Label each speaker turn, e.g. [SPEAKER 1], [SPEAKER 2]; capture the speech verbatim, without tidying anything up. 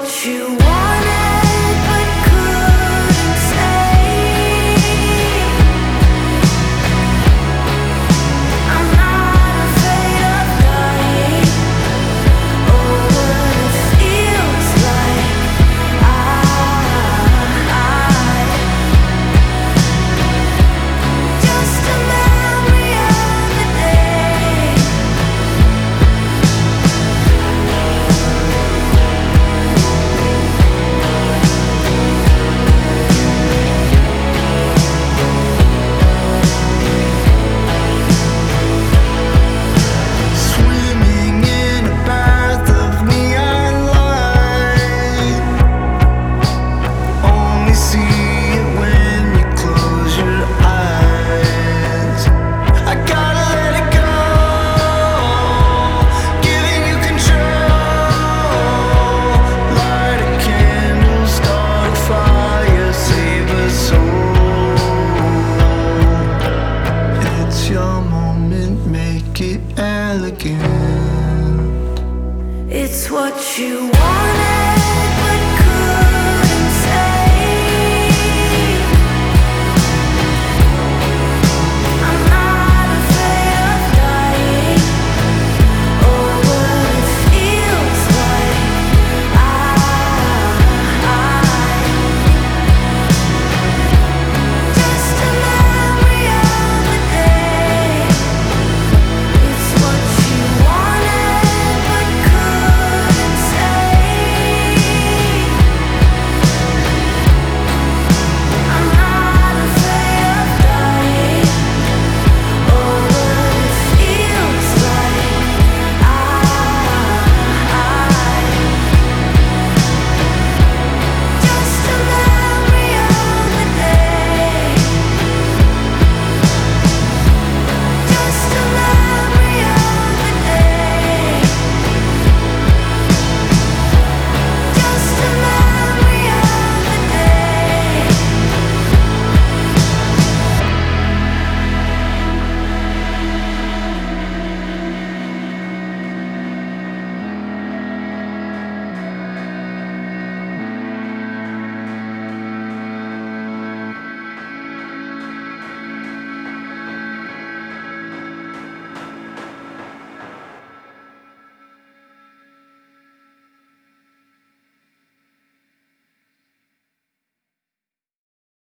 [SPEAKER 1] what you wanted but couldn't say. I'm not afraid of dying or what it feels like. I, just a memory of the day.
[SPEAKER 2] Swimming in a bath of neon light. Only see it when you close your eyes. I gotta let it go, giving you control. Light a candle, start a fire, save a soul. It's your moment, make it elegant.
[SPEAKER 1] It's what you